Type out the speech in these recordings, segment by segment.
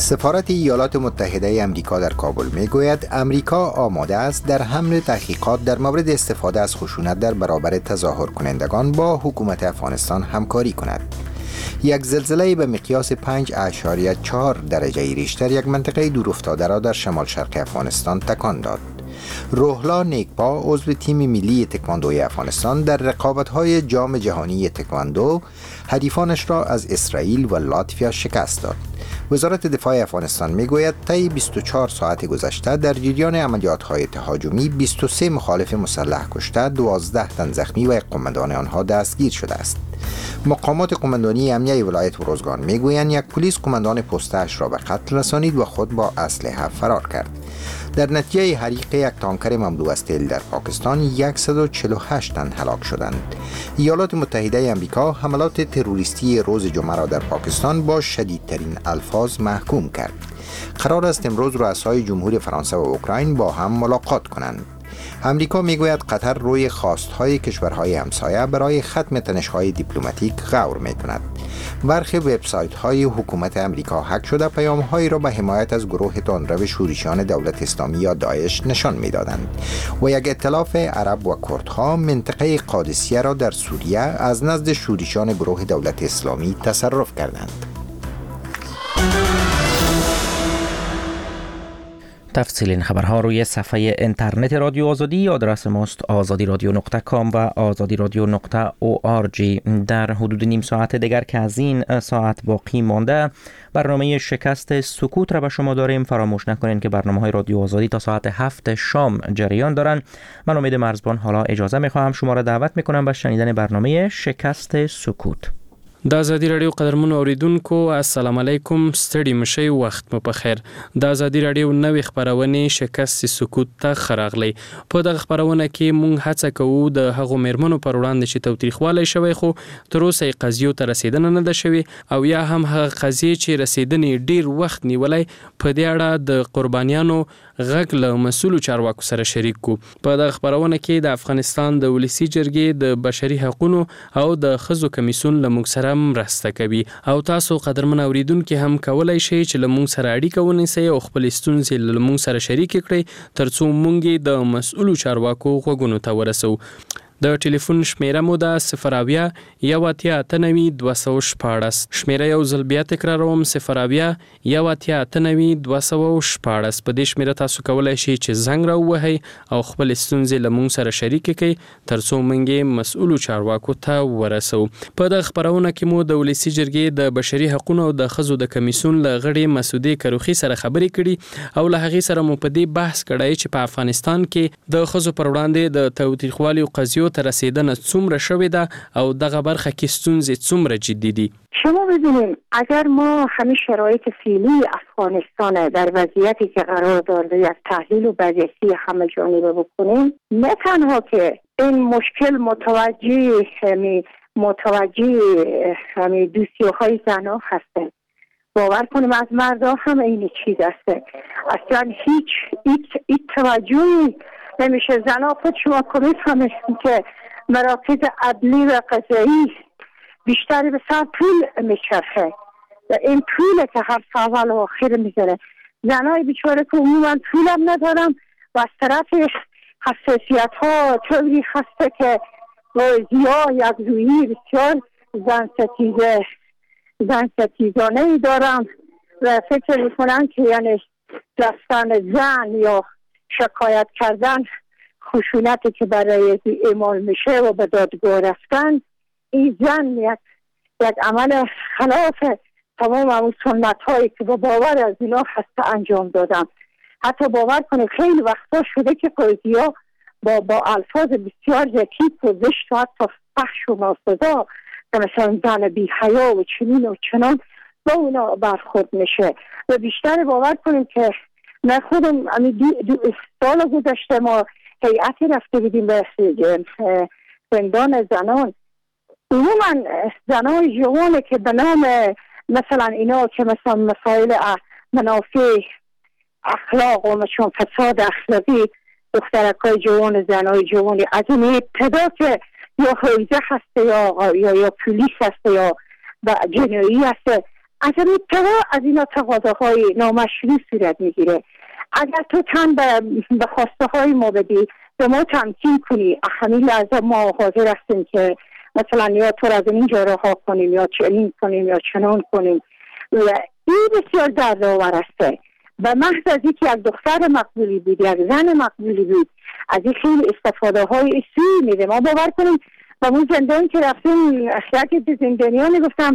سفارت ایالات متحده آمریکا در کابل میگوید آمریکا آماده است در حمل تحقیقات در مورد استفاده از خشونت در برابر تظاهر کنندگان با حکومت افغانستان همکاری کند. یک زلزله به مقیاس 5.4 درجه ریشتر یک منطقه دورافتاده را در شمال شرق افغانستان تکان داد. روحلا نیکپا عضو تیم ملی تکواندوی افغانستان در رقابت‌های جام جهانی تکواندو حریفانش را از اسرائیل و لاتویا شکست داد. وزارت دفاع افغانستان میگوید طی 24 ساعت گذشته در جریان عملیات‌های تهاجمی 23 مخالف مسلح کشته، 12 تن زخمی و قماندان آنها دستگیر شده است. مقامات قماندانی امنیه ولایت وروزگان میگویند یک پلیس قماندان پستش را به قتل رسانید و خود با اسلحه فرار کرد. در نتیجه حریق یک تانکر مملو از تیل در پاکستان 148 تن هلاک شدند. ایالات متحده آمریکا حملات تروریستی روز جمعه را در پاکستان با شدیدترین الفاظ محکوم کرد. قرار است امروز رؤسای جمهور فرانسه و اوکراین با هم ملاقات کنند. امریکا میگوید قطر روی خواستهای کشورهای همسایه برای ختم تنش‌های دیپلماتیک غور میکند. برخی وبسایت‌های حکومت امریکا هک شده پیام‌هایی را به حمایت از گروه تندرو شورشیان دولت اسلامی یا داعش نشان می‌دادند و یک ائتلاف عرب و کردها منطقه قادسیه را در سوریه از نزد شورشیان گروه دولت اسلامی تصرف کردند. تفصیل این خبرها روی صفحه اینترنت رادیو آزادی. آدرس ماست azadiradio.com و azadiradio.org. در حدود نیم ساعت دیگر که از این ساعت باقی مانده برنامه شکست سکوت را به شما داریم. فراموش نکنین که برنامه‌های رادیو آزادی تا ساعت 7 شام جریان دارن. من امید مرزبان حالا اجازه میخواهم شما را دعوت میکنم به شنیدن برنامه شکست سکوت. د ازادي رادیو قدرمنو اوریدونکو السلام علیکم، ستړي مشئ، وخت مو په خیر. د ازادي رادیو نوې خبرونه شکست سکوت ته خراغلی. په دغه خبرونه کې مونږ هڅه کوو د هغو مېرمنو پر وړاندې چې توتریخوالی شوی خو تر اوسه یې قضیو ته رسیدنه نه ده شوې او یا هم هغه قضیې چې رسیدنې ډیر وخت نیولی په دې اړه د قربانیانو غږ له مسؤلو چارواکو سره شریک کو. په دغه خبرونه کې د افغانستان د ولسی جرګې د بشري حقوقو او د ښځو کمیسیون له موږ سره مرسته کوي او تاسو قدرمن اوریدونکو هم کولای شئ چې له موږ سره اړیکه ونیسئ او خپل ستونزې له موږ سره شریک کړئ ترڅو موږ د مسؤلو چارواکو غوږونو ته ورسو. د ټلیفون شمیره مو ده 0 یو اتیا اتنوي 214. شمیره یو ځل بیا تکراروم 0 یو اتیا اتنوي 214. په دې شمیره تاسو کولای شئ چې زنګ راووهئ او خپل ستونزې له موږ سره شریک کړئ ترڅو موږ مسؤلو چارواکو ته ورسو. په دغه خبرونه کې مو د ولسی جرګې د بشري حقوقو او د ښځو د کمیسیون له غړي مسعودې کروخي سره خبرې کړي او له هغې سره مو په دې بحث کړی چې په افغانستان کې د ښځو پر وړاندې د توتریخوالي قضیو ته رسیدنه څومره شوې ده او دغه برخه کې ستونزې څومره جدي دي. شما ببینید اگر ما همین شرایط فعلی افغانستان در وضعیتی که قرار دارده یک تحلیل و بررسی همه جانبه بکنیم، نه تنها که این مشکل متوجه دوسیوهای زنها هستند، باور کنیم از مردا هم این چیز هسته. اصلا هیچ توجهی نمیشه. زنها خود شما کنید همه که مراکز عدلی و قضایی بیشتری به سر پول میچرخه و این پوله که هر سال و آخر میذاره. زنهای بیچاره که عموما پولم ندارم و از طرف حساسیت ها طوری هسته که یک رویی بسیار زن ستیزانه دارم و فکر میکنم که یعنی دستان زن یا شکایت کردن خشونتی که برای اعمال میشه و به دادگاه رفتن، این زن یک عمل خلاف تمام اون سنت هایی که با باور از اینا هسته انجام دادم. حتی باور کنید خیلی وقتا شده که قاضی ها با الفاظ بسیار زشت و زشت و حتی فحش و ناسزا که مثلا زن بی حیا و چنین و چنان با اونا برخورد میشه. و بیشتر باور کنید که من خودم سال گذشته ما هیئتی رفته بودیم به زندان زنان. عموما زنای جوانه که به نام مثلا اینا که مثلا مسائل منافع اخلاق و مثلا فساد اخلاقی دخترکای جوان زنای جوانی از این ابتدا که یا حوزه هسته یا پولیس هسته یا جنایی هسته از روی از اینا تقاضاهای نامشروع صورت میگیره. اگر تو تن به خواسته های ما بدی، به ما تمکین کنی، همین لحظه ما حاضر هستیم که مثلا یا تو را از اینجا رها کنیم یا چنین کنیم یا چنان کنیم. این بسیار دردآور است. به محض از اینکه یک دختر مقبولی بود، یک زن مقبولی بود، از این خیلی استفاده های سوی میده. ما باور کنیم با اون زندان که رفتیم، یکی به زندانیان گفتم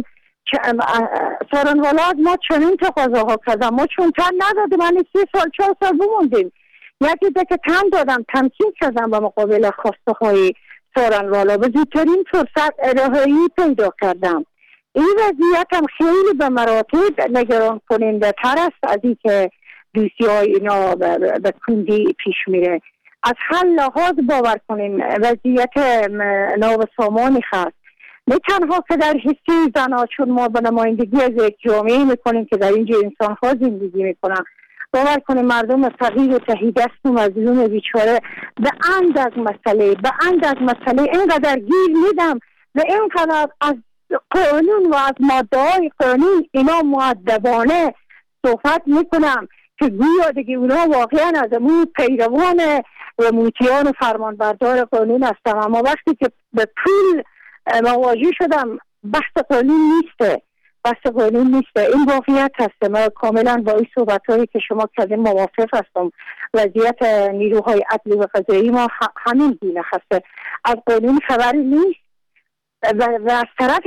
سارنوالا از ما چنین تقاضاها کردم، ما چون تن نداده، من 3 سال 4 سال بموندیم. یکی که تن دادم، تمکین کردم به مقابل خواسته های سارنوالا، به زودترین فرصت رهایی پیدا کردم. این وضعیت هم خیلی به مراتب نگران کننده تر است از این که دوسیای اینا به کندی پیش میره. از هر لحاظ باور کنیم وضعیت نابسامانی هست، نه تنها که در حصه زنها، چون ما به نمایندگی از یک جامعه میکنیم که در اینجا انسان ها زندگی میکنن، باور کنیم مردم فقیر و تهیدست و مظلوم بیچاره به اندک مسئله اینقدر گیر میدم و اینقدر از قانون و از ماده های قانون اینا مؤدبانه صحبت میکنم که گویا دیگه اونا واقعا از امون پیروان و موتیان و فرمانبردار قانون هستم. اما وقتی که به پول مواجه شدم، بحث قانون نیسته. این واقعیت هست. من کاملا با این صحبت هایی که شما کردین موافق هستم. وضعیت نیروهای عدلی و قضایی ما همین گونه هست. از قانون خبری نیست و از طرف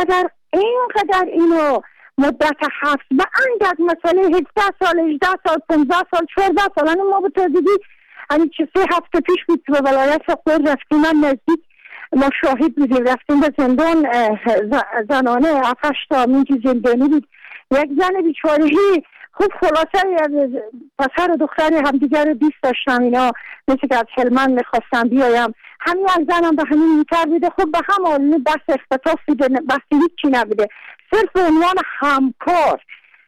اینقدر اینو مدت حبس به اندک مسئله 17 سال 18 سال 15 سال 14 سال ما به تازگی همین چه 3 هفته پیش بود به ولایت فقیر رفتیم، من نزدیک ما شاهد بودیم، رفتیم به زندان زنانه 7-8 تا منجی زندانی بود. یک زن بیچارهی خوب خلاصه پسر و دختر همدیگر رو دوست داشتم، اینا مثل که از هلمند میخواستم بیایم، همین یک زن هم به همین میتر بوده. خب به هم آلونه بحث اختطاف بوده، بحث هیچی نبوده، صرف عنوان همکار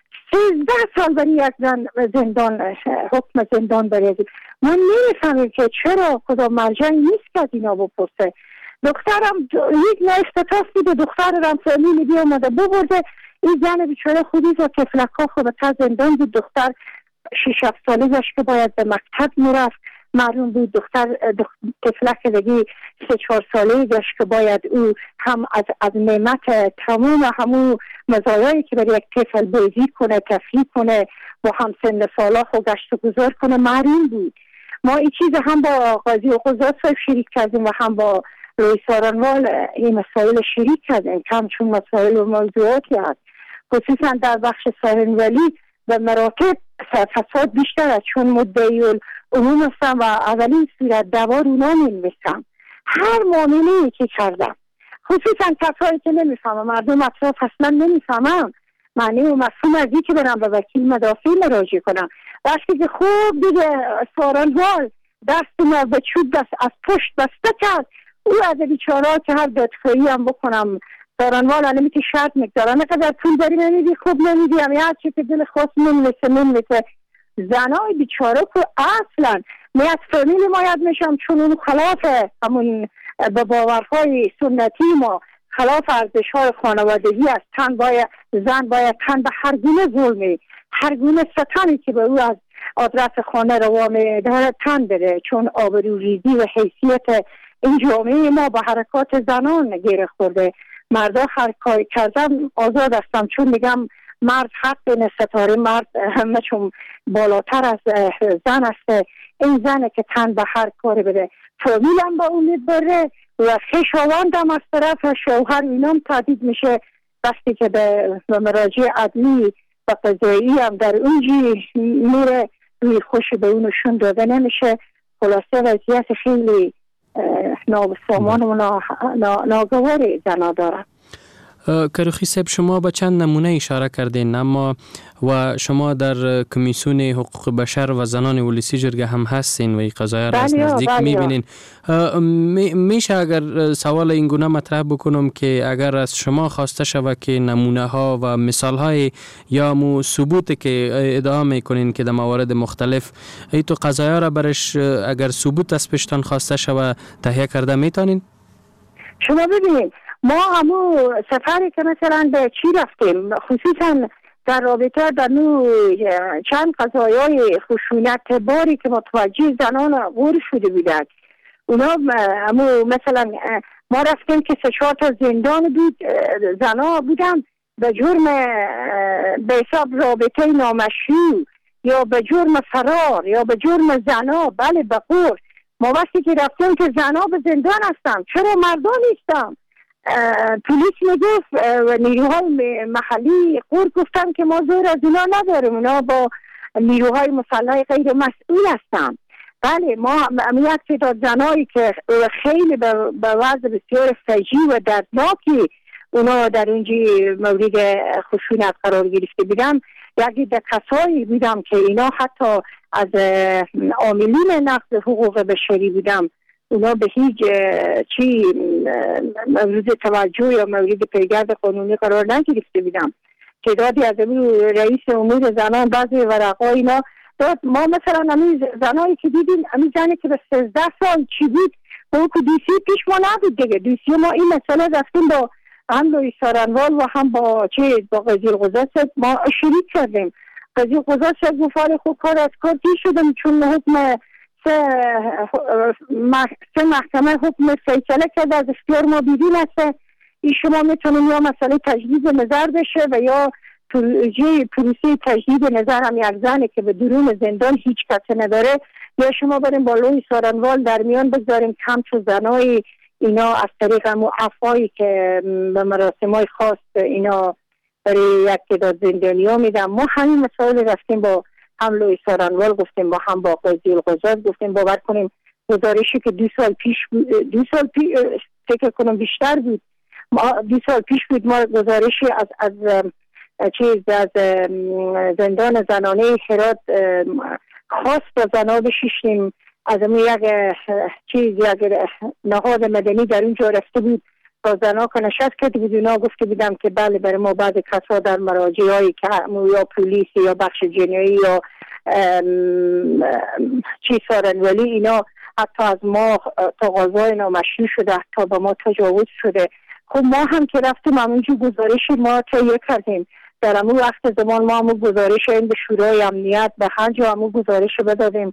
13 سال برای یک زن زندان، حکم زندان بریزید. ما نمیفهمیم که چرا کدام مرجعی نیست که از اینا بپرسه. دخترم یک نه اختطاف بوده، دخترم فامیلی بیا اومده ببرده، این زن بیچاره خودی و تفلک ها خود تا زندان بود. دختر 6-7 ساله داشت که باید به مکتب میرفت، معلوم بود دختر تفلک دیگه 3-4 ساله داشت که باید او هم از نعمت تمام همون مزایایی که برای یک طفل بازی کنه، تفریح کنه و هم سن سالا خود گشت و گذار کنه معلوم بود. ما این چیز هم با قاضی و قضات صاحب شریک کردیم و هم با رئیس سارنوال این مسائل شریک کردیم، چون مسائل و موضوعاتی هست، خصوصا در بخش سارنوالی به مراتب فساد بیشتر است، چون مدعی العموم هستم و اولین صورت دوار اونا می‌نویسم. هر معامله‌ای که کردم، خصوصا کسایی که نمیفهمم، مردم اطراف اصلا نمیفهمم معنی و مفهوم از این که برم به وکیل مدافع مراجعه کنم. وقتی که خوب دیگه سارنوال دست ما به چوب دست از پشت بسته کرد، او از بیچاره که هر دادخواهی هم بکنم سارنوال الان که شرط میگذاره نقدر پول داری نمیدی، خوب نمیدی، هم یه چی که دل خواست نمیشه. زنای بیچاره که اصلا نه از فامیل ما یاد میشم، چون اون خلاف همون به باورهای سنتی ما، خلاف ارزش‌های خانوادگی است. زن باید تن به هر گونه ظلمی، هر گونه ستمی که به او از آدرس خانه روا می‌داره تن بده، چون آبروریزی و حیثیت این جامعه ما با حرکات زنان گره خورده. مردا هر کاری کردن آزاد هستم، چون میگم مرد حق به ستاره، مرد همه چون بالاتر از زن است. این زنه که تن به هر کاری بده، فامیلم با امید بره و خویشاوندم از طرف شوهر اینام تهدید میشه. وقتی که به مراجع عدلی و قضایی هم در اونجی میره، روی خوش به اونشون داده نمیشه. خلاصه وضعیت خیلی نابسامان و ناگوار زنا دارن. کروخی صاحب، شما به چند نمونه اشاره کردین، اما و شما در کمیسیون حقوق بشر و زنان ولسی جرگه هم هستین و این قضایا را از نزدیک میبینین. میشه اگر سوال این گونه مطرح بکنم که اگر از شما خواسته شود که نمونه ها و مثال های یا ثبوت که ادعا میکنین که در موارد مختلف ای تو قضایا را برش اگر ثبوت از پشتان خواسته شود تهیه کرده میتونین؟ شما ببینید ما همو سفری که مثلا به چی رفتیم، خصوصا در رابطه در چند قضایای خشونت باری که متوجه زنان غور شده بودند، اونا همو مثلا ما رفتیم که 3-4 تا زندان بود، زنا بودن به جرم به حساب رابطه نامشروع یا به جرم فرار یا به جرم زنا، بله به غور. ما وقتی که رفتیم که زنا به زندان هستن، چرا مردان نیستن؟ پلیس میگفت و نیروهای محلی غور گفتن که ما زور از اینا نداریم، اونا با نیروهای مسلح غیر مسئول هستن. بله ما یک تعداد زنایی که خیلی به وضع بسیار فجیع و دردناکی اونا در اونجا مورد خشونت قرار گرفته بودم، یکی در کسایی بودم که اینا حتی از عاملین نقض حقوق بشری بودم، اونا به هیچ چی مورد توجه یا مورد پیگرد قانونی قرار نگرفته بودم. تعدادی از رئیس امور زنان بعضی ورقای اینا داد. ما مثلا همین زنایی که دیدیم، همین زنی که به 13 سال چی بود با اون که دوسیه پیش ما نبود دیگه، دوسیه ما این مسئله رفتیم با هم لوی سارنوال و هم با قاضی القضات ما شریک کردیم. قاضی القضات گفت خوب کار از کار دیر شدم، چون حکم سه محکمه حکم فیصله کرده از اختیار ما بیرون است، این شما میتونیم یا مسئله تجدید نظر بشه و یا پروسه تجدید نظر هم یک زنه که به درون زندان هیچ کسی نداره، یا شما بریم با لوی سارنوال در میان بگذاریم کم تو زنای اینا از طریق همون عفایی که به مراسمای خاص اینا برای یک تعداد زندانی ها میدن. ما همین مسائل رفتیم با هم لوی سارنوال گفتیم، با هم با قاضی القضات گفتیم باور کنیم گزارشی که 2 سال پیش فکر کنم بیشتر بود، 2 سال پیش بود، ما گزارشی از زندان زنانه هرات خاص با زنا بشیشیم، از اون یک نهاد مدنی در اونجا رفته بود با زنا که نشست کرده بود، اونا گفته بودم که بله برای ما بعض کسا در مراجعهایی که یا پلیس یا بخش جنایی یا سارنوالی اینا حتی از ما تقاضای نامشروع شده، حتی به ما تجاوز شده. خب ما هم که رفتیم همونجور گزارشی ما تهیه کردیم، در همون وقت زمان ما همون گزارش این به شورای امنیت به هر جا همون گزارش بدادیم.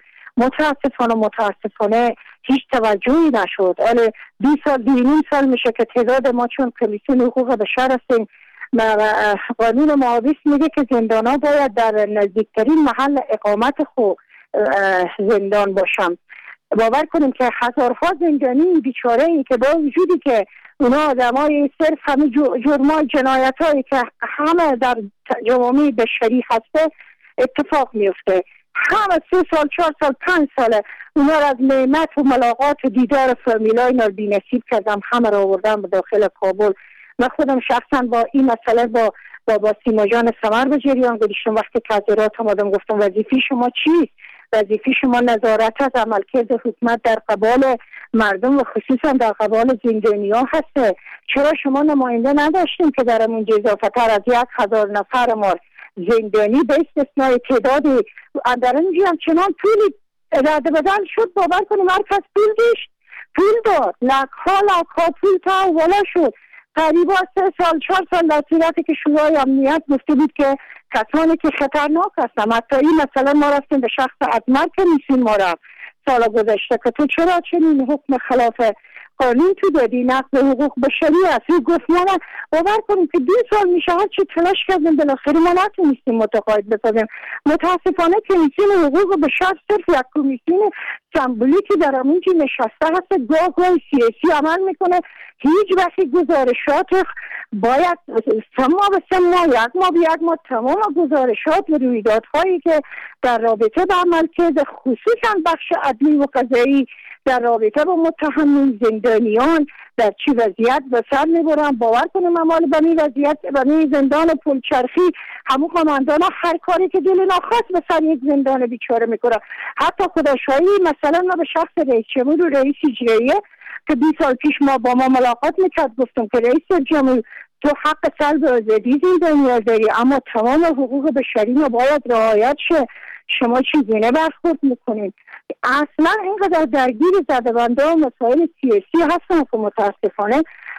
متاسفانه هیچ توجهی نشد. 2 سال میشه که تعداد ما چون کمیسیون حقوق بشر هستیم، قانون محابس میگه که زندانا باید در نزدیکترین محل اقامت خود زندان باشن. باور کنیم که هزارها زندانی بیچاره ای که با وجودی که اونا آدمای صرف همه جرمای جنایت هایی که همه در جوامع بشری هسته اتفاق میفته، همه 3 سال 4 سال 5 ساله اونا را از نعمت و ملاقات و دیدار فامیلای اینا بی نصیب کردم، همه را آوردم به داخل کابل. من خودم شخصا با این مسئله با سیما جان سمر به جریان گذاشتم. وقتی که حضرات آمدم گفتم وظیفه شما چیست؟ وظیفه شما نظارت از عملکرد حکومت در قبال مردم و خصوصا در قبال زندانیان هسته. چرا شما نماینده نداشتیم که در اونجا اضافه تر از 1000 نفر ما زندانی به استثنای تعدادی در اونجا هم چنان پولی رد بدن شد، باور کنیم هر کس پول داد، لکها پول تا والا شد. قریبا 3 سال 4 سال در صورتی که شورای امنیت گفته بود که کسانی که خطرناک هستن، حتی این مثلا ما رفتیم به شخص عظمت که نیستیم ما رفت سال گذشته که تو چرا چنین حکم خلاف قانون تو دادی، نقض حقوق بشری است. گفت ما باور کنیم که 2 سال میشه هر چی تلاش کردیم بالاخره ما نتونستیم متقاعد بسازیم. متاسفانه کمیسیون حقوق بشر صرف یک کمیسیون سمبولیکی در اونجا نشسته هست، گاه سیاسی عمل میکنه. هیچ وقتی گزارشات باید 3 ماه به 3 ماه 1 ماه به 1 ماه تمام گزارشات و رویدادهایی که در رابطه با عملکرد خصوصا بخش عدلی و قضایی در رابطه با متهمین زندانیان در چی وضعیت به سر میبرن. باور کنیم امال بنی وضعیت بنی زندان پلچرخی همون قماندان ها هر کاری که دل ناخواست به سر یک زندان بیچاره میکنه. حتی خداشایی مثلا ما به شخص رئیس جمهور و رئیس اجراییه که 2 سال پیش ما با ما ملاقات میکرد گفتم که رئیس جمهور تو حق سلب آزادی زندانی داری، اما تمام حقوق بشری ما باید رعایت شه. شما چگونه برخورد میکنید؟ اصلا اینقدر درگیر زده‌بندی و مسائل سیاسی هستن که متاسفانه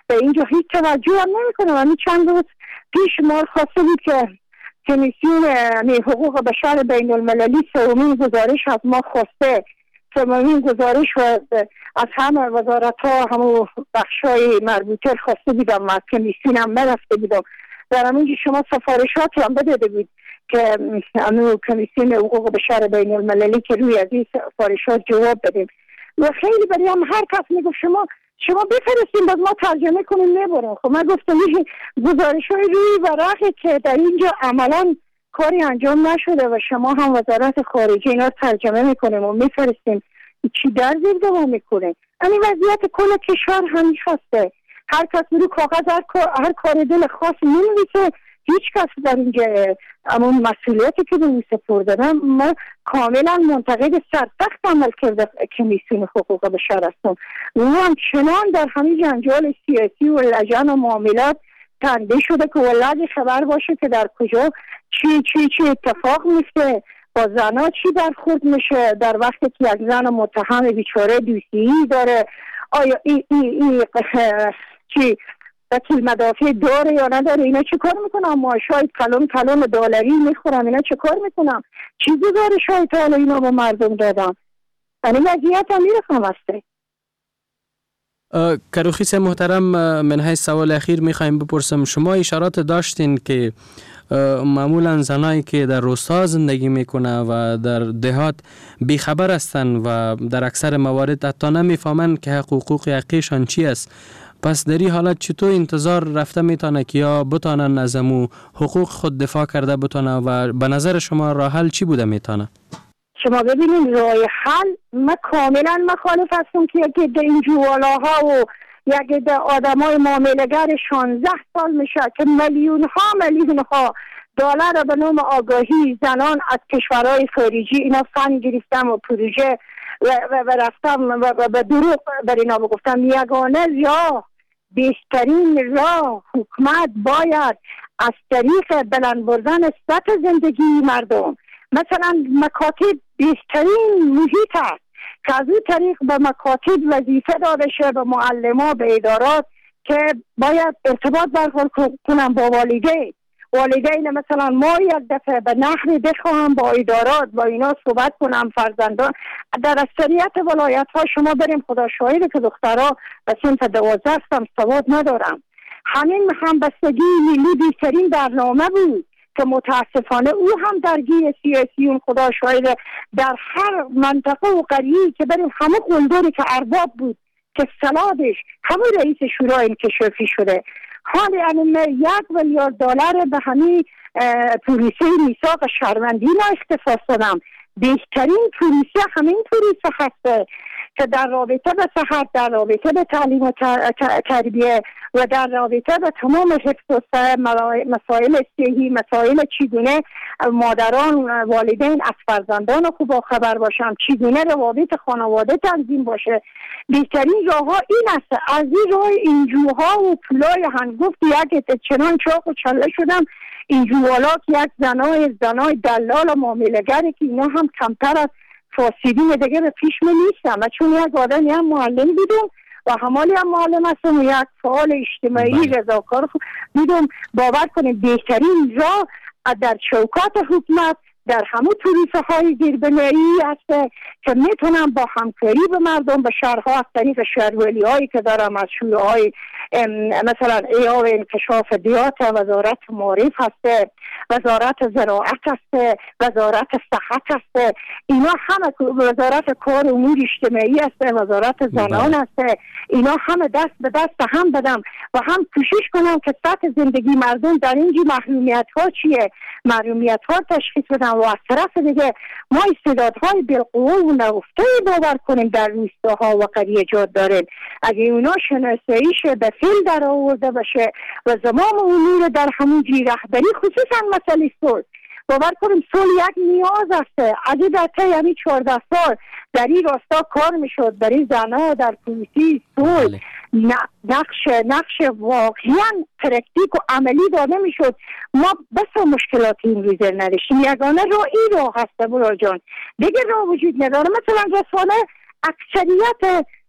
به اینجا هیچ توجه هم نمیکنه. همین چند روز پیش ما خواسته بود که کمیسیون حقوق بشر بین المللی سومین گزارش از ما خواسته، سومین گزارش و از همه وزارت ها همون بخشای مربوطه خواسته بودم، از کمیسیون هم رفته بودم. در همونجا شما سفارشاتی هم بداده بود که کمیسیون حقوق بشر بین المللی که روی از این سفارشات جواب بدیم و خیلی برای هم هر کس میگفت شما بفرستیم باز ما ترجمه کنیم نبرم. خب من گفتم این گزارش های روی ورقه که در اینجا عملا کاری انجام نشده و شما هم وزارت خارجه اینا ترجمه میکنیم و میفرستیم، چی در زیر دوام میکنه؟ این وضعیت کل کشور همین هسته. هر کس رو کاغذ هر کار دل خاص نمی‌نویسه. هیچ کس در اینجا اما مسئولیتی که به او سپردم من کاملا منتقد سرسخت عمل کرده کمیسیون حقوق بشر هستم و همچنان در همین جنجال سیاسی و لجن و معاملات تنده شده که ولادی خبر باشه که در کجا چی اتفاق میفته، با زنا چی برخورد میشه در وقتی که یک زن متهم بیچاره دوسیی داره. آیا این چی وکیل مدافع داره یا نداره؟ اینا چه کار میکنم؟ معاشای کلون دلاری میخورم، اینا چه کار میکنم؟ چی گزارش‌های تا حالا اینا به مردم دادم؟ یعنی وضعیت هم میرسم هسته. کروخیس محترم، من های سوال اخیر میخوایم بپرسم، شما اشارات داشتین که معمولا زنایی که در روستا زندگی میکنه و در دهات بیخبر هستن و در اکثر موارد حتی نمیفهمن که حقوق حقیقشان چی است. پس در این حالت چطور انتظار رفته میتونه که یا بتانن از امو حقوق خود دفاع کرده بتونه و به نظر شما راه حل چی بوده میتونه؟ شما ببینید راه حل، من کاملا مخالف هستم که یک عده این جوالاها و یک عده آدمای معامله‌گر 16 سال میشه که میلیون ها دلار به نام آگاهی زنان از کشورهای خارجی اینا فند گرفتم و پروژه و رفتم و به دروغ بر اینا بگفتم. یگانه راه، بهترین راه حکومت باید از طریق بلند بردن سطح زندگی مردم، مثلا مکاتب بهترین محیط است که از اون طریق به مکاتب وظیفه داده شه، به معلمان، به ادارات که باید ارتباط برقرار کنن با والدین مثلا ما یک دفعه به نحوی بخواهم با ادارات با اینا صحبت کنم. فرزندان در اکثریت ولایت ها شما بریم، خدا شاهده که دخترها به صنف 12 هم سواد ندارم. همین همبستگی ملی بهترین برنامه بود که متاسفانه او هم درگیر سیاسیون، خدا شاهده در هر منطقه و قریه که بریم همه قلدری که ارباب بود که سلادش همه رئیس شورای انکشافی شده. حالی یعنی $1 میلیارد به همین پولیسه میثاق شهروندی ما اختصاص دادم. بهترین پولیسه همین پولیسه هسته که در رابطه به صحت، در رابطه به تعلیم و تربیه و در رابطه به تمام حفظ و مسائل صحی، مسائل چگونه مادران والدین از فرزندان خوب خبر باشن، چگونه روابط خانواده تنظیم باشه. بهترین راه ها این است. از این راه اینجوها و پولای هنگفت یک چنان چاق و چله شدم اینجوالا که یک زنای دلال و معامله‌گری که اینا هم کمتر از فاسدین دیگه به پیش می نیستم. و چون یک آدمی هم معلم بودم و همالی هم معلم هستم و یک فعال اجتماعی رضاکار بودم، باور کنیم بهترین راه در چوکات حکومت در همون پروسه های زیربنایی است که میتونم با همکاری به مردم به شهرها از طریق شهرولی هایی که دارم از شوره های مثلا ایاب انکشاف دیات، وزارت معارف هست، وزارت زراعت هست، وزارت صحت هست، اینا همه وزارت کار و امور اجتماعی هست، وزارت زنان هست، اینا همه دست به دست هم بدم و هم کوشش کنم که سطح زندگی مردم در اینجا محرومیت ها چیه، محرومیت ها تشخیص بدم و از طرف دیگه ما استعدادهای بالقوه و نهفته باور کنیم در روستاها و قریجات داریم. اگه اونا شناساییش به فیل در آورده باشه و زمام امور در همون جی رهبری، خصوصا مسئله صلح، باور کنیم صلح یک نیاز است. اگه در طی 14 سال در این راستا کار میشد، در این زنها در پلیسی صلح نقش واقعا پرکتیک و عملی داده میشد، ما بس مشکلات این روزه نداشتیم. یگانه راه این راه هست برای جان، دیگه راه وجود نداره. مثلا رسانه اکثریت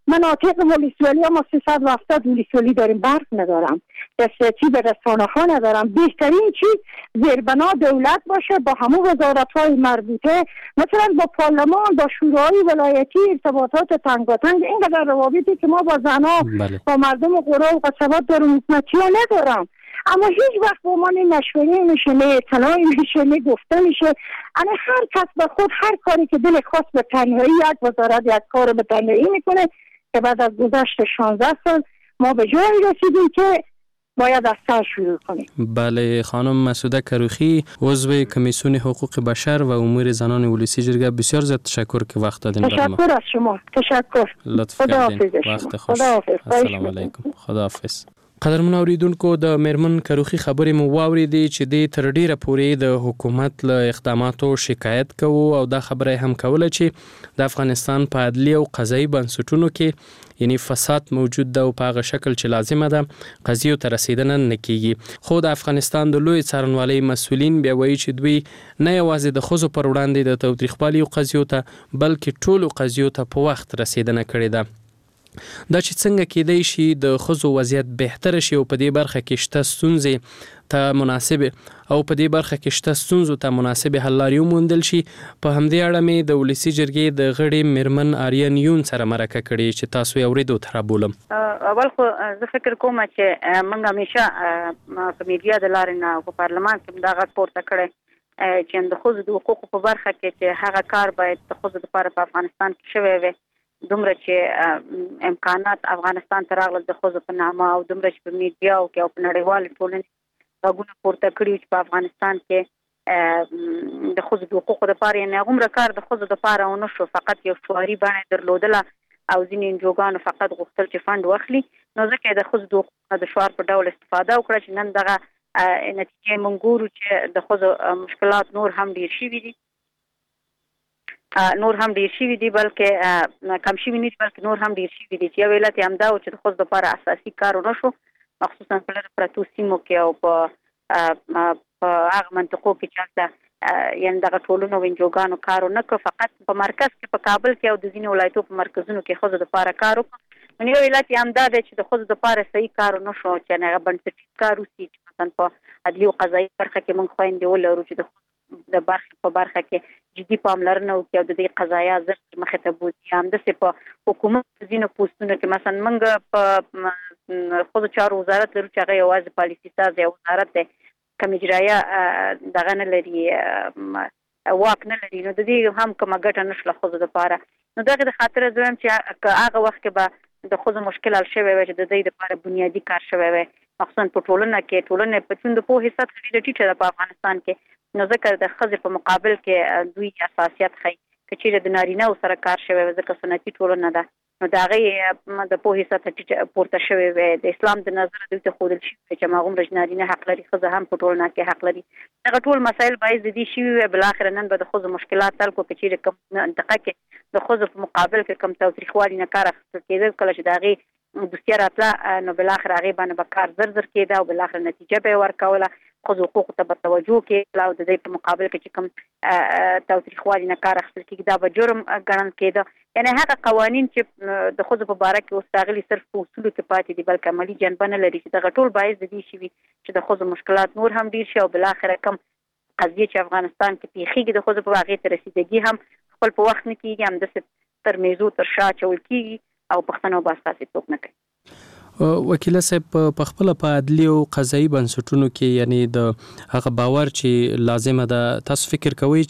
مناطق ولسوالی ما 370 ولسوالی داریم، برق ندارم، دسترسی به رسانه ها ندارم. بهترین چیز زیربنا دولت باشه با همون وزارت های مربوطه، مثلا با پارلمان، با شورای ولایتی، ارتباطات تنگاتنگ. اینقدر روابطی که ما با زنها با مردم قرى و قصبات داریم حکومتی ها ندارم، اما هیچ وقت با ما نه مشوره میشه، نه اطلاعی میشه، نه گفته میشه. انا هر کس به خود هر کاری که دل خواست به تنهایی، یک وزارت یک کار به تنهایی میکنه که بعد از گذشت 16 سال ما به جایی رسیدیم که باید از سر شروع کنیم. بله، خانم مسعوده کروخی، عضو کمیسیون حقوق بشر و امور زنان ولسی جرگه، بسیار زیاد تشکر که وقت دادین برای ما. تشکر از شما. تشکر. لطف کردین. وقت خوش. السلام علیکم. خداحافظ. قدرمن اوریدونکو، د میرمن کروخی خبرې مو واوریدې چې د تر ډیره پورې د حکومت له اقداماتو شکایت کوو او دا خبره هم کوله چې د افغانستان په عدلي او قضایي بنسټونو کې یعنی فساد موجود ده او په هغه شکل چې لازمه ده قضیو ته رسیدنه نه کیږي. خو د افغانستان د لوی څارنوالۍ مسؤلین بیا وایي چې دوی نه یوازې د ښځو پر وړاندې د تاوتریخوالي قضیو ته بلکې ټولو قضیو ته په وخت رسیدنه کړې ده. دا چې څنګه کېدای شي د ښځو وضعیت بهتر شي او په دې برخه کې شته ستونزې ته مناسب او په دې برخه کې شته ستونزو ته مناسب حل لارې وموندل شي، په همدې اړه مې د ولسی جرګې د غړي میرمن آریان یون سره مرکه کړې چې تاسو یې اورېدو ته رابولم. اول خو زه فکر کوم چې موږ همیشه په میډیا د لارې نه په پارلمان کې دا غږ پورته کړی چې د ښځو د حقوقو په برخه کې چې هغه کار باید د ښځو لپاره په افغانستان کې شوی وي، دومره چې امکانات افغانستان ته راغلل د ښځو په نامه او دومره چې په میډیاو کې او په نړیوالې ټولنې غږونه پورته کړي چې په افغانستان کې د ښځو د حقوقو لپاره یعنې هغومره کار د ښځو لپاره ونه شو، فقط یو شعاري بڼه یې درلودله او ځینې انجوګانو فقط غوښتل چې فنډ واخلي. نو ځکه یې د ښځو د حقوقو د شعار په ډول استفاده وکړه چې نن دغه نتیجې موږ ګورو چې د ښځو مشکلات نور هم ډېر شوي دي، بلکې کم شوي نه دي، بلکې نور هم ډېر شوي دي. چې یو علت یې همدا و چې د ښځو لپاره اساسي کار ونه شو، مخصوصا په لرې پرتو سیمو کې او په هغه منطقو کې چې هلته یعنې دغه ټولنو او انجوګانو کار ونه کړ، فقط په مرکز کې په کابل کې او د ځینې ولایتو په مرکزونو کې ښځو لپاره کار وکړ. نو یو علت یې همدا دی چې د ښځو لپاره صحیح کار ونه شو، چې هغه بنسټیز کار وشي چې مثلا په عدلي او قضایي برخه کې موږ خویندې ولرو چې د برخه کې جدي پاملرنه وکړي او د دې قضایا زر مخې ته بوځي. همداسې په حکومت ځینو پوسټونو کې مثلا موږ په ښځو چارو وزارت لرو چې هغه یوازې پالیسي ساز یو وزارت دی، کوم اجرایه دغه نه لري، واک نه لري، نو د دې هم کومه ګټه نشله ښځو لپاره. نو دغه د خاطره زه وایم چې هغه وخت کې به د ښځو مشکل حل شوی وی چې د دوی لپاره بنیادي کار شوی وی، مخصوصا په ټولنه کې. ټولنه په چون د پوهې سطح ډېره ټیټه ده په افغانستان کې، نو ځکه د ښځې په مقابل کې دوی اساسیت ښیي. که چیرې د نارینه‌و سره کار شوی وی ځکه سنتي ټولنه ده، نو د هغې د پوهې سطح ټیټه پورته شوی وی. د اسلام د نظره دوی ته ښودل شوي چې هماغومره نارینه حق لري، ښځه هم په ټولنه کې حق لري. دغه ټول مسایل باعث د دې شوي وی بالاخره نن به د ښځو مشکلات حل کړو. که چیرې کوم منطقه کې د ښځو په مقابل کې کوم تاوتریخوالي نه کار اخیستل کېده، کله چې د هغې دوسیه راتله نو بالاخره هغې باندې به کار زر کېده او بالاخره نتیجه به یې ورکوله، ښځو حقوقو ته به توجه کېدله او د دې په مقابل کې چې کوم تاوتریخوالي نه کار اخیستل کېږي دا به جرم ګڼل کېده. یعنې هغه قوانین چې د ښځو په باره کې اوس راغلي صرف په اصولو کې پاتې دي، بلکې عملي جنبه نه لري، چې دغه ټول باعث د دې شوي چې د ښځو مشکلات نور هم ډېر شي او بالاخره کوم قضیې چې افغانستان کې پیښیږي د ښځو په هغې ته رسیدګي هم خپل په وخت نه کېږي، همداسې تر میزو تر شا اچول کېږي او پوښتنه به اساسي څوک نه کوي. وکیله صاحب، په خپله په عدلي او قضایي بنسټونو کې یعنی د هغه باور چې لازمه ده، تاسو فکر کوئ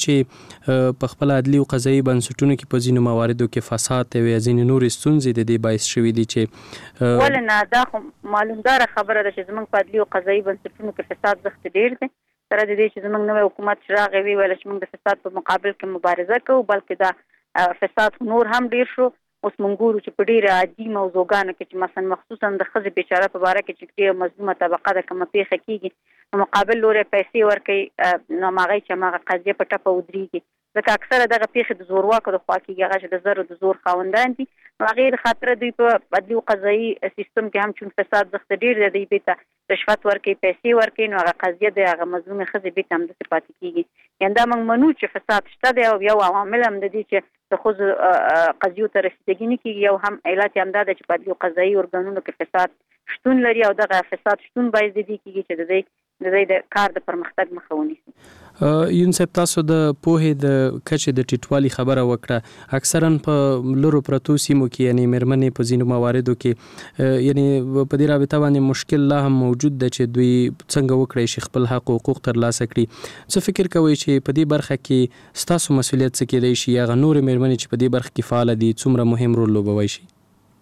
چې په خپله عدلي او قضایي بنسټونو کې په ځینو مواردو کې فساد او ځینې نورې ستونزې د دې باعث شوي دي چې ولې نه؟ دا خو معلومداره خبره ده چې زموږ په عدلي او قضایي بنسټونو کې فساد زښت ډېر دی، سره د دې چې زموږ نوی حکومت چې راغی ویل چې موږ د فساد په مقابل کې مبارزه کوو، بلکې دا فساد نور هم ډېر شو. اوس موږ ګورو چې په ډېره عادي موضوعګانو کې چې مثلا مخصوصا د ښځې بیچاره په باره کې چې ډېره مظلومه طبقه ده کومه پیښه کېږي، نو مقابل لوری پیسې ورکوي، نو هماغوی چې هماغه قضیه په ټپه ودرېږي، ځکه اکثره دغه پیښې د زورواکو د خوا کېږي، هغه چې د زرو د زور خاوندان دي. نو هغې د خاطره دوی په عدلي او قضایي سیستم کې هم چون فساد زښته ډېر دی، دوی بېرته رشوت ورکوي، پیسې ورکوي، نو هغه قضیه د هغه مظلومې ښځې بېرته همداسې پاتې کېږي. یعنې دا موږ منو چې فساد شته دی او یو عوامل هم د دې چې د ښځو قضیو ته رسیدګي نه کیږي. او هم علت همدا ده چې په دې قضایي ارګانونو کې فساد شتون لري او دغه فساد شتون باید د دې کیږي چې د دې د کار د پرمختګ مخه ونیسي. یونسف تاسو د پوهې د کچې د ټیټوالي خبره وکړه. اکثرا په لرو پرتو سیمو کې یعنی مېرمنې په ځینو مواردو کې یعنی په دې رابطه باندې مشکل لا هم موجود ده چې دوی څنګه وکړي چې خپل حق او حقوق ترلاسه کړي. څه فکر کوئ چې په دې برخه کې ستاسو مسؤلیت څه کېدای شي؟ هغه نورې مېرمنې چې په دې برخه کې فعال دي څومره مهم رول لوبوي شي؟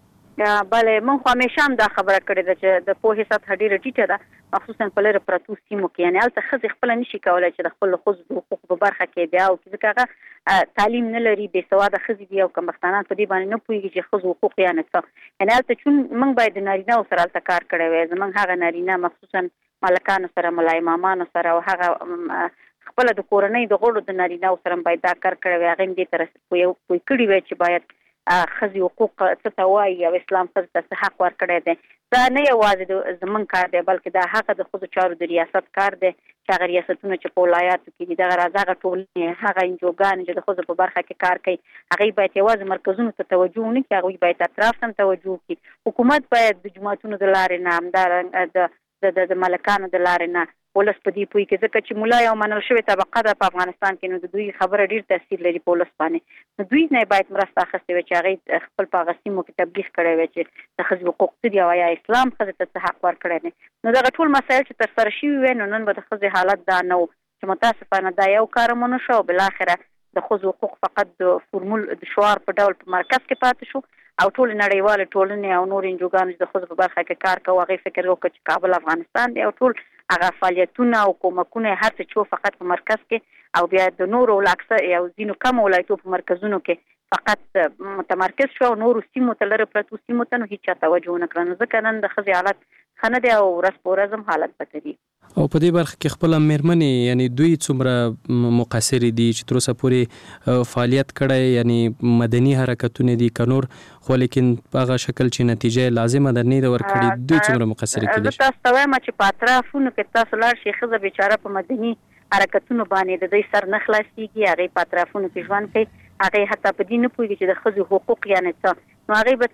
بله مونږ خو همیشه هم دا خبره کړې ده چې د پوهې سطحه ډېره ټیټه ده، مخصوصا په لرې پرتو سیمو کې. یعنې هلته ښځې خپله نشي کولی چې د خپلو ښځو د حقوقو په برخه کې دعا وکړي، ځکه هغه تعلیم نه لري، بې سواده ښځې دي او کمبختانان په دې باندې نه پوهېږي چې ښځو حقوق یعنې څه. یعنې هلته چون موږ باید د نارینهو سره هلته کار کړی وی. زموږ هغه نارینه مخصوصا ملکانو سره، ملا امامانو سره او هغه خپله د کورنۍ د غړو د نارینهو سره باید دا کار کړی وی. هغه هم دې ته پوه کړي وی چې باید ښځې حقوق څه ته وایي او اسلام ښځې ته څه حق ورکړی دی. دا نه یوازې زموږ کار دی بلکې دا هغه د ښځو چارو د ریاست کار دی چې هغه ریاستونه چې په ولایاتو کې دي، دغه راځه هغه ټولنې هغه انجوګانې چې د ښځو په برخه کې کار کوي، هغوی باید یوازې مرکزونو ته توجه ونه کړي، هغوی باید اطراف ته توجه وکړي. حکومت باید د جوماتونو د لارې نه، همدارنګه د ملکانو د لارې نه ولس په دې پوهېږي، ځکه چې ملا یو منل شوې طبقه ده په افغانستان کې، نو د دوی خبره ډېر تاثیر لري په ولس باندې. نو دوی نه باید مرسته اخیستې وي چې هغوی خپل په هغه سیمو کې تبلیغ کړی وي چې د ښځې حقوق څه دي او یا اسلام ښځې ته څه حق ورکړی دی. نو دغه ټول مسایل چې ترسره شوي وي، نو نن به د ښځې حالت دا نه و چې متاسفانه دا یو کار هم ونه شو او بالاخره د ښځو حقوق فقط د فورمول د شعار په ډول په مرکز کې پاتې شو او ټول نړیوالې ټولنې او نور انجوګانو چې د ښځو په برخه کې کار کوي هغوی فکر وکړ چې کابل افغانستان دی او ټول هغه فعالیتونه او کومکونه هر څه چې فقط په مرکز کې او بیا د نورو اکثر یا ځینو کم ولایتو په مرکزونو کې فقط متمرکز شو او نورو سیمو ته لرې پرتو سیمو ته نو هیچا توجه ونه کړه. نو ځکه نن د ښځې حالت ښه نه دی او ورځ په ورځ هم حالت بدلېږي. او په دې برخه کې خپله مېرمنې یعنی دوی څومره مقصرې دي چې تر اوسه پورې فعالیت کړی، یعنی مدني حرکتونه دي که نور، خو لیکن په هغه شکل چې نتیجه لازمه ده نه ده ورکړې، دوی څومره مقصرې کېدای شي؟ زه تاسو ته وایم چې په اطرافونو کې تاسو لاړ شئ، ښځه بیچاره په مدني حرکتونو باندې د دوی سر نه خلاصېږي، هغوی په اطرافونو کې ژوند کوي، هغوی حتی په دې نه پوهېږي چې د ښځو حقوق یعنې څه. نو هغوی به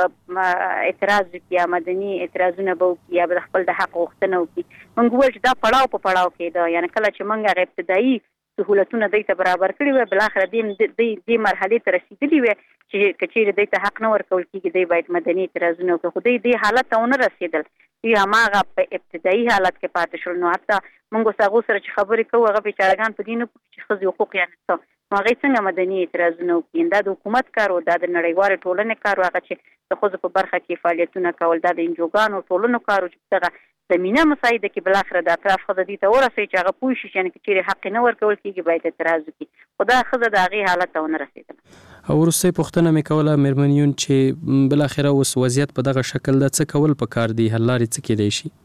څه اعتراض وکړي یا مدني اعتراضونه به وکړي یا به د خپل د حق غوښتنه وکړي. موږ وویل چې دا پړاو په پړاو کې ده، یعنې کله چې موږ هغه ابتدایي سهولتونه دوی ته برابر کړي وي، بالاخره دې مرحلې ته رسېدلي وي چې که چېرې دوی ته حق نه ورکول کېږي، دوی باید مدني اعتراضونه وکړي. خو دوی دې حالت ته ونه رسېدل، دوی هماغه په ابتدایي حالت کې پاتې شول. نو حتی موږ اوس هغو سره چې خبرې کوو هغه بیچارهګان په دې نه پوهېږي چې ښځې حقوق یعنې څه، نو هغوی څنګه مدني اعتراضونه وکړي. دا د حکومت کار و، دا د نړیوالې ټولنې کار و، هغه چې د ښځو په برخه کې فعالیتونه کول، دا د انجوګانو ټولنو کار و چې دغه زمینه مساعده کې بالاخره د اطراف ښځه دې ته ورسوي چې هغه پوه شي چې یعنې که چېرې حق نه ورکول کېږي باید اعتراض وکړي. خو دا ښځه د هغې حالت ته ونه رسېدله. او وروستۍ پوښتنه مې کوله مېرمن چې بالاخره اوس وضعیت په دغه شکل ده، څه کول پکار دي؟ حل لارې څه کېدای شي؟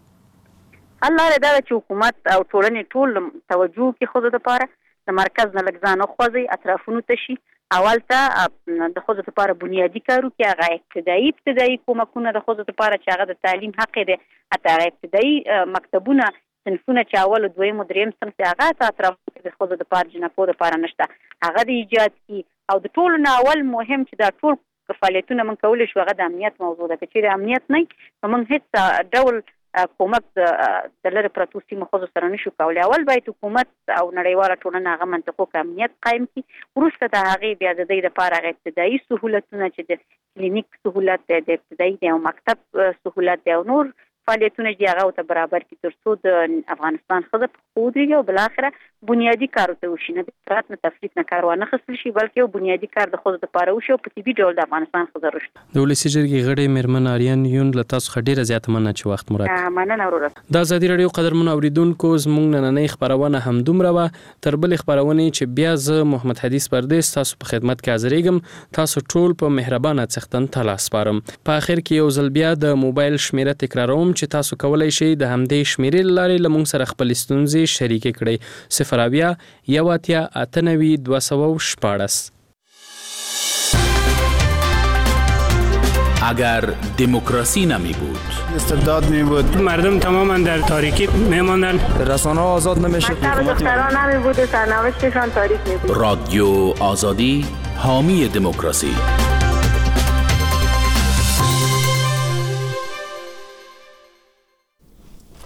حل لارې دا ده چې حکومت او ټولنې ټول توجه وکړي ښځو دپاره، د مرکز نه لږ ځان وخوځوي، اطرافونو ته شي، اول ته د ښځو دپاره بنیادي کار وکړي، هغه ابتدایي کومکونه د ښځو دپاره چې هغه د تعلیم حق دی، حتی هغه ابتدایي مکتبونه صنفونه چې اول او دویم او دریم صنف هغه ته اطرافو کې د ښځو دپاره جنکو دپاره نشته، هغه د ایجاد کړي. او د ټولو نه اول مهم چې دا ټول فعالیتونه موږ کولی شو هغه د امنیت موضوع ده. که چېرې امنیت نه وي نو موږ هېڅ ډول کومک د لرې پرتو سیمو ښځو سره نشو کولی. اول باید حکومت او نړیواله ټولنه هغه منطقو کې امنیت قایم کړي، وروسته د هغې بیا د دوی دپاره هغه ابتدایي سهولتونه چې د کلینیک سهولت دی، د ابتدایي دی او مکتب سهولت دی او نور فعالیتونه چې هغه ورته برابر کړي تر څو د افغانستان ښځه په پښو ودرېږي او بالاخره بنیادي کار ورته وشي، نه د افراط نه تفریط نه کار وانخیستل شي بلکې یو بنیادي کار د ښځو دپاره وشي او په طبي ډول د افغانستان ښځه رشد. د ولسي جرګې غړې مېرمن آریان یون له تاسو څخه ډېره زیاته مننه چې وخت مو راکړ. مننه وروره. د ازادي راډیو قدرمنو اورېدونکو، زموږ نننۍ خپرونه همدومره وه. تر بلې خپرونې چې بیا زه محمد حدیث پردیس تاسو په خدمت کې حاضرېږم، تاسو ټول په مهربانه څښتن ته لاس سپارم. په آخر کې یو ځل بیا د موبایل شمېره تکراروم چې تاسو کولی شئ د همدې شمېرې له لارې له موږ سره خپلې ستونزې شریکې کړئ. 080 اگر دموکراسی نمی بود، استبداد می بود، مردم تماما در تاریکی میماندن، رسانه آزاد نمیشد، دختران نمی بود و سرنوشتشان تاریک می بود. رادیو آزادی حامی دموکراسی.